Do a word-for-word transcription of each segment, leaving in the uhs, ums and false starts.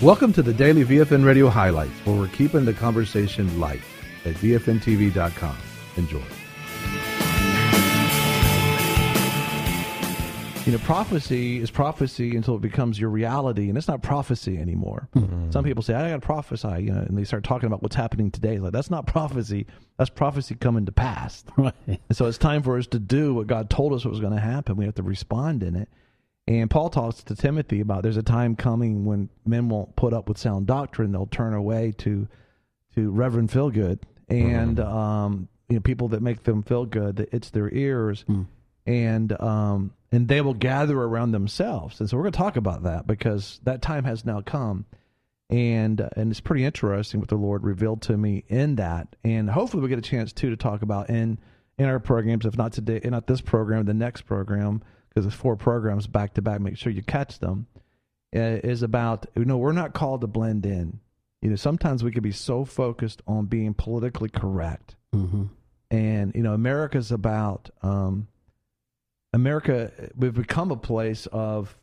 Welcome to the Daily V F N Radio Highlights, where we're keeping the conversation light at V F N T V dot com. Enjoy. You know, prophecy is prophecy until it becomes your reality, and it's not prophecy anymore. Mm-hmm. Some people say, I got to prophesy, you know, and they start talking about what's happening today. Like, that's not prophecy. That's prophecy coming to pass. Right. And so it's time for us to do what God told us was going to happen. We have to respond in it. And Paul talks to Timothy about there's a time coming when men won't put up with sound doctrine. They'll turn away to to Reverend Feelgood and mm-hmm. um, you know, people that make them feel good, that it's their ears, mm. and um, and they will gather around themselves. And so we're going to talk about that because that time has now come. And uh, and it's pretty interesting what the Lord revealed to me in that. And hopefully we get a chance, too, to talk about in, in our programs, if not today, not this program, the next program, because it's four programs back to back, make sure you catch them, uh, is about, you know, we're not called to blend in. You know, sometimes we can be so focused on being politically correct. Mm-hmm. And, you know, America's about, um, America, we've become a place of,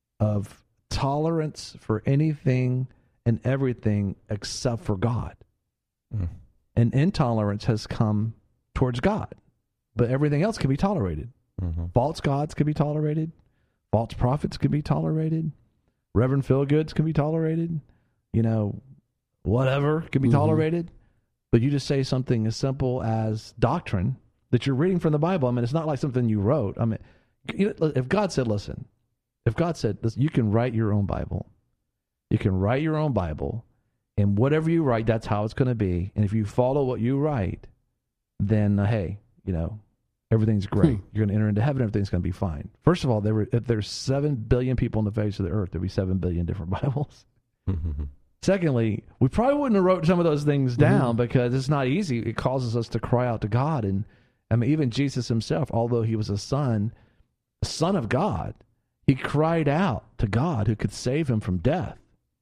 of tolerance for anything and everything except for God. Mm. And intolerance has come towards God, but everything else can be tolerated. Mm-hmm. False gods can be tolerated. False prophets can be tolerated. Reverend Feelgoods can be tolerated. You know, whatever can be mm-hmm. tolerated. But you just say something as simple as doctrine that you're reading from the Bible. I mean, it's not like something you wrote. I mean, you know, if God said, listen, if God said, listen, you can write your own Bible. You can write your own Bible. And whatever you write, that's how it's going to be. And if you follow what you write, then, uh, hey, you know, everything's great. Hmm. You're going to enter into heaven. Everything's going to be fine. First of all, there were, if there's seven billion people on the face of the earth, there'd be seven billion different Bibles. Mm-hmm. Secondly, we probably wouldn't have wrote some of those things down mm-hmm. because it's not easy. It causes us to cry out to God. And I mean, even Jesus himself, although he was a son, a son of God, he cried out to God who could save him from death.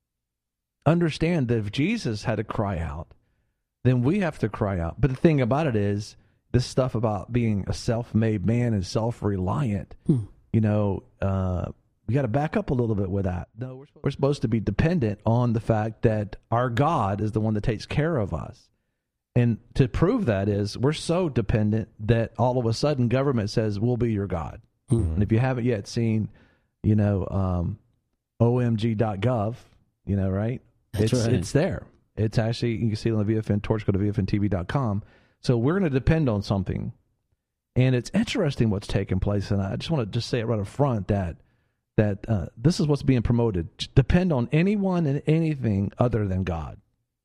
Understand that if Jesus had to cry out, then we have to cry out. But the thing about it is, this stuff about being a self-made man and self-reliant, hmm. you know, uh, we got to back up a little bit with that. No, we're, we're supposed to be dependent on the fact that our God is the one that takes care of us. And to prove that is we're so dependent that all of a sudden government says, we'll be your God. Mm-hmm. And if you haven't yet seen, you know, um, O M G dot gov, you know, right? That's it's, right. It's there. It's actually, you can see it on the V F N Torch, go to V F N T V dot com. So we're going to depend on something. And it's interesting what's taking place. And I just want to just say it right up front that that uh, this is what's being promoted. Depend on anyone and anything other than God.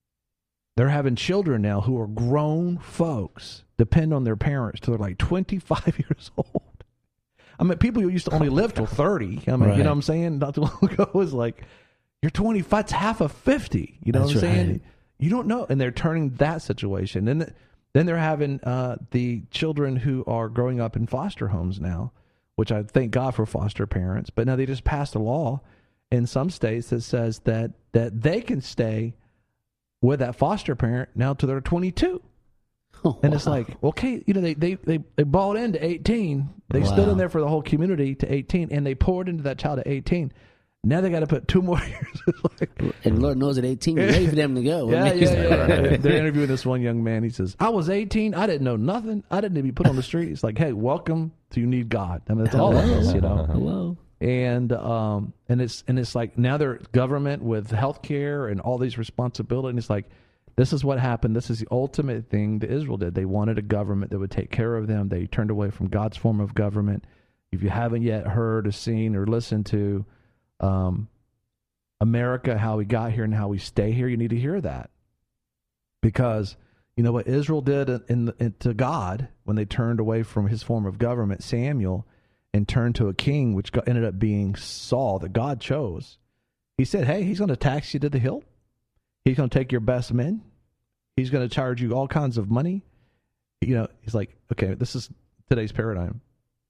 They're having children now who are grown folks depend on their parents till they're like twenty-five years old. I mean, people who used to only live till thirty. I mean, right. You know what I'm saying? Not too long ago, it was like, you're twenty-five, it's half of fifty. You know That's what I'm right. saying? You don't know. And they're turning that situation. And then they're having uh, the children who are growing up in foster homes now, which I thank God for foster parents. But now they just passed a law in some states that says that that they can stay with that foster parent now till they're twenty-two. Oh, and wow. It's like, okay, you know, they, they, they, they bought into eighteen. They wow. stood in there for the whole community to eighteen, and they poured into that child at eighteen. Now they got to put two more years. Like, and Lord knows at eighteen, you're ready for them to go. Yeah, yeah, yeah. Right. They're interviewing this one young man. He says, I was eighteen. I didn't know nothing. I didn't even be put on the street. It's like, hey, welcome to You Need God. I mean, that's all of us, you know. Hello. And um, and it's and it's like now they're government with health care and all these responsibilities. And it's like, this is what happened. This is the ultimate thing that Israel did. They wanted a government that would take care of them. They turned away from God's form of government. If you haven't yet heard or seen or listened to Um, America, how we got here and how we stay here, you need to hear that. Because, you know, what Israel did in, in, to God when they turned away from his form of government, Samuel, and turned to a king, which ended up being Saul, that God chose. He said, hey, he's going to tax you to the hilt. He's going to take your best men. He's going to charge you all kinds of money. You know, he's like, okay, this is today's paradigm.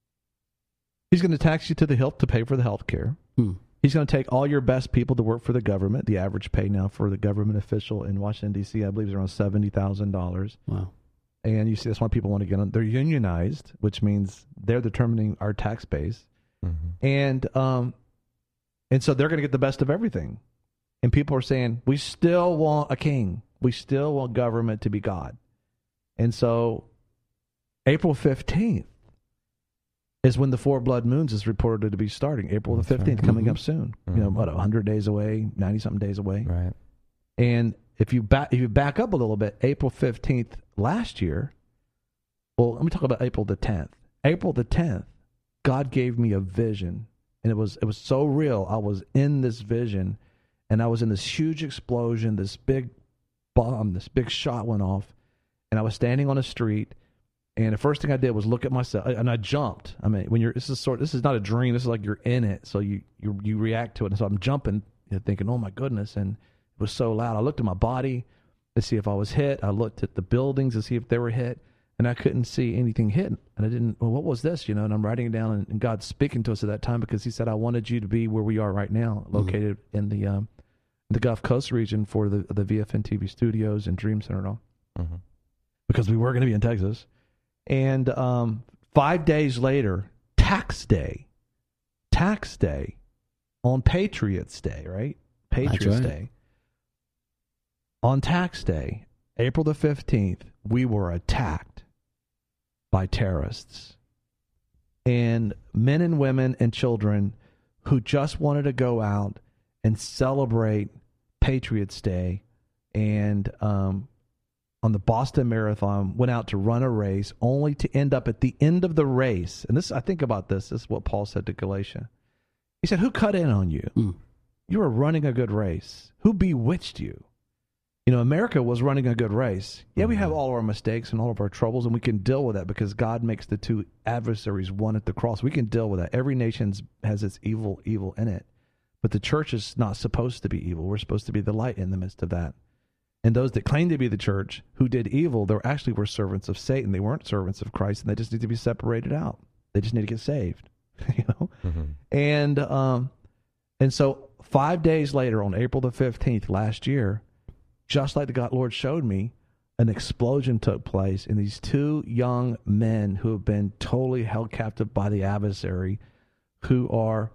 He's going to tax you to the hilt to pay for the health care. Hmm. He's going to take all your best people to work for the government. The average pay now for the government official in Washington, D C, I believe is around seventy thousand dollars. Wow. And you see that's why people want to get on. They're unionized, which means they're determining our tax base. Mm-hmm. And um, and so they're going to get the best of everything. And people are saying, we still want a king. We still want government to be God. And so April fifteenth is when the four blood moons is reported to be starting. April the fifteenth, right. coming mm-hmm. up soon. Mm-hmm. You know, what, one hundred days away, ninety-something days away. Right. And if you back if you back up a little bit, April fifteenth last year, well, let me talk about April the tenth. April the tenth, God gave me a vision, and it was it was so real. I was in this vision, and I was in this huge explosion, this big bomb, this big shot went off, and I was standing on a street, and the first thing I did was look at myself, and I jumped. I mean, when you're this is sort this is not a dream. This is like you're in it, so you you you react to it. And so I'm jumping, you know, thinking, oh my goodness, and it was so loud. I looked at my body to see if I was hit. I looked at the buildings to see if they were hit, and I couldn't see anything hit. And I didn't, well, what was this? You know, and I'm writing it down, and, and God's speaking to us at that time because he said, I wanted you to be where we are right now, located mm-hmm. in the um, the Gulf Coast region for the the V F N T V studios and Dream Center and all. Mm-hmm. Because we were going to be in Texas. And um, five days later, tax day, tax day on Patriots Day, right? Patriots right. Day. On tax day, April the fifteenth, we were attacked by terrorists. And men and women and children who just wanted to go out and celebrate Patriots Day and um, on the Boston Marathon went out to run a race only to end up at the end of the race. And this, I think about this. This is what Paul said to Galatia. He said, who cut in on you? Mm. You were running a good race. Who bewitched you? You know, America was running a good race. Yeah, we have all of our mistakes and all of our troubles, and we can deal with that because God makes the two adversaries one at the cross. We can deal with that. Every nation has its evil, evil in it. But the church is not supposed to be evil. We're supposed to be the light in the midst of that. And those that claim to be the church who did evil, they actually were servants of Satan. They weren't servants of Christ, and they just need to be separated out. They just need to get saved. you know, mm-hmm. and um, and so five days later, on April the fifteenth last year, just like the God Lord showed me, an explosion took place, and these two young men who have been totally held captive by the adversary, who are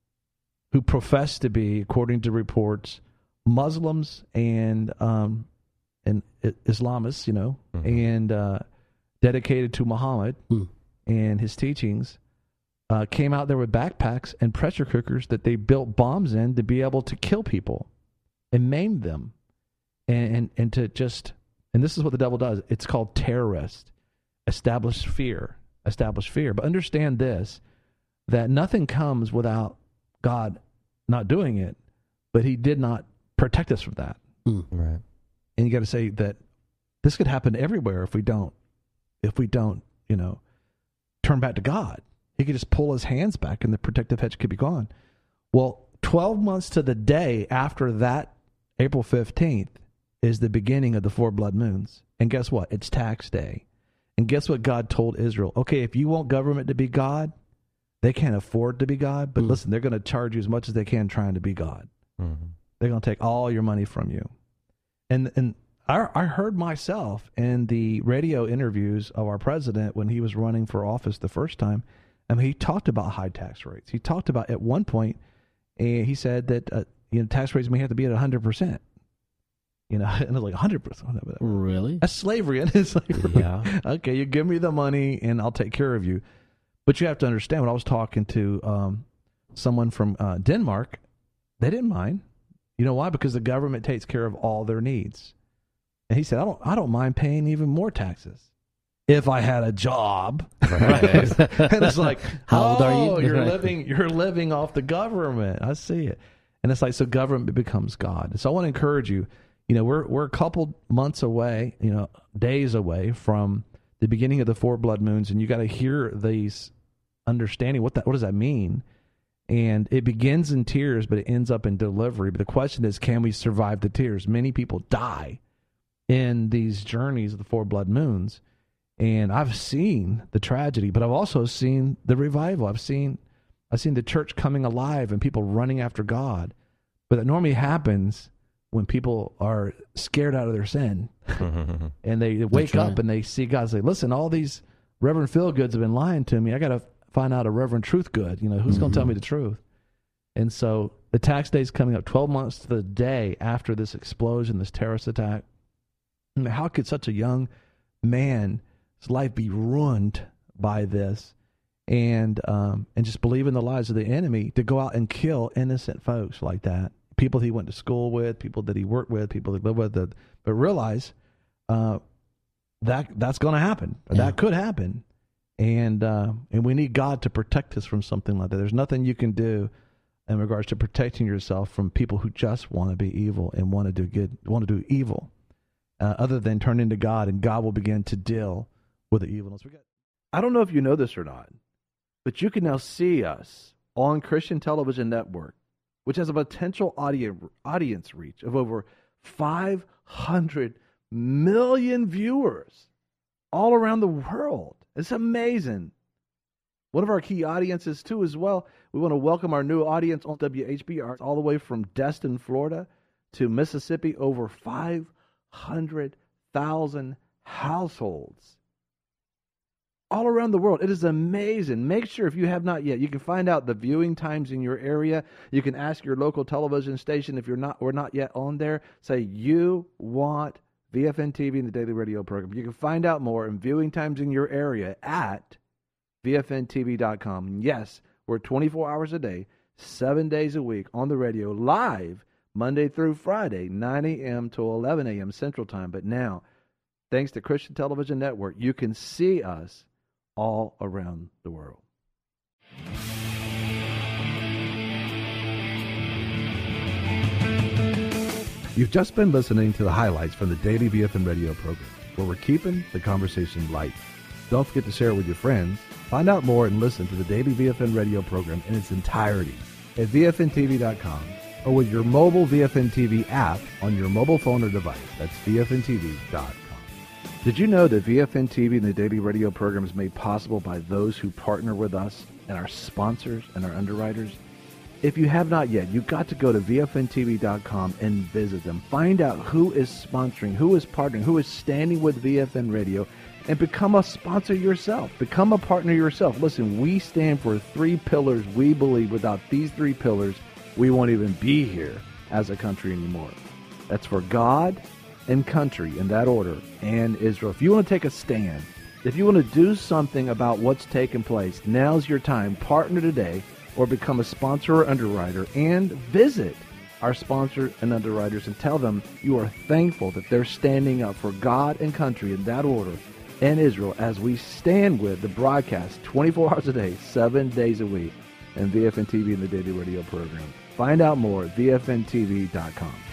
who profess to be, according to reports, Muslims and um, and Islamists, you know, mm-hmm. and uh, dedicated to Muhammad mm. and his teachings, uh, came out there with backpacks and pressure cookers that they built bombs in to be able to kill people and maim them. And, and and to just, and this is what the devil does. It's called terrorist. Establish fear. Establish fear. But understand this, that nothing comes without God not doing it, but he did not protect us from that. Mm. Right. And you got to say that this could happen everywhere if we don't, if we don't, you know, turn back to God. He could just pull his hands back and the protective hedge could be gone. Well, twelve months to the day after that, April fifteenth, is the beginning of the four blood moons. And guess what? It's tax day. And guess what God told Israel? Okay, if you want government to be God, they can't afford to be God, but mm. listen, they're going to charge you as much as they can trying to be God. Mm-hmm. They're going to take all your money from you. And and I, I heard myself in the radio interviews of our president when he was running for office the first time, I mean, he talked about high tax rates. He talked about, at one point, and he said that uh, you know, tax rates may have to be at one hundred percent. You know, and it's like one hundred percent. Really? That's slavery. And it's like, yeah. Okay, you give me the money and I'll take care of you. But you have to understand, when I was talking to um, someone from uh, Denmark, they didn't mind. You know why? Because the government takes care of all their needs. And he said, I don't I don't mind paying even more taxes if I had a job. Right. And it's like, how oh, old are you? You're living you're living off the government. I see it. And it's like, so government becomes God. So I want to encourage you, you know, we're we're a couple months away, you know, days away from the beginning of the four blood moons, and you got to hear these understanding what that what does that mean? And it begins in tears, but it ends up in delivery. But the question is, can we survive the tears? Many people die in these journeys of the four blood moons. And I've seen the tragedy, but I've also seen the revival. I've seen I've seen the church coming alive and people running after God. But that normally happens when people are scared out of their sin. And they wake up and they see God say, listen, all these Reverend Feelgoods have been lying to me. I got to find out a Reverend Truthgood. You know, who's mm-hmm. going to tell me the truth? And so the tax day is coming up twelve months to the day after this explosion, this terrorist attack. I mean, how could such a young man's life be ruined by this? And um, and just believe in the lies of the enemy to go out and kill innocent folks like that. People he went to school with, people that he worked with, people he lived with. That, but realize uh, that that's going to happen. Yeah. That could happen. And uh, and we need God to protect us from something like that. There's nothing you can do in regards to protecting yourself from people who just want to be evil and want to do good, want to do evil, uh, other than turn into God, and God will begin to deal with the evilness. I don't know if you know this or not, but you can now see us on Christian Television Network, which has a potential audience audience reach of over five hundred million viewers all around the world. It's amazing. One of our key audiences, too, as well. We want to welcome our new audience on W H B R, all the way from Destin, Florida, to Mississippi. Over five hundred thousand households all around the world. It is amazing. Make sure, if you have not yet, you can find out the viewing times in your area. You can ask your local television station if you're not we're not yet on there. Say you want V F N T V and the Daily Radio program. You can find out more and viewing times in your area at V F N T V dot com. Yes, we're twenty-four hours a day, seven days a week on the radio, live Monday through Friday, nine a.m. to eleven a.m. Central Time. But now, thanks to Christian Television Network, you can see us all around the world. You've just been listening to the highlights from the Daily V F N Radio program, where we're keeping the conversation light. Don't forget to share it with your friends. Find out more and listen to the Daily V F N Radio program in its entirety at V F N T V dot com or with your mobile V F N T V app on your mobile phone or device. That's V F N T V dot com. Did you know that V F N T V and the Daily Radio program is made possible by those who partner with us and our sponsors and our underwriters? If you have not yet, you've got to go to V F N T V dot com and visit them. Find out who is sponsoring, who is partnering, who is standing with V F N Radio, and become a sponsor yourself. Become a partner yourself. Listen, we stand for three pillars. We believe without these three pillars, we won't even be here as a country anymore. That's for God and country, in that order, and Israel. If you want to take a stand, if you want to do something about what's taking place, now's your time. Partner today or become a sponsor or underwriter, and visit our sponsor and underwriters and tell them you are thankful that they're standing up for God and country, in that order, and Israel, as we stand with the broadcast twenty-four hours a day, seven days a week, and V F N T V and the Daily Radio program. Find out more at V F N T V dot com.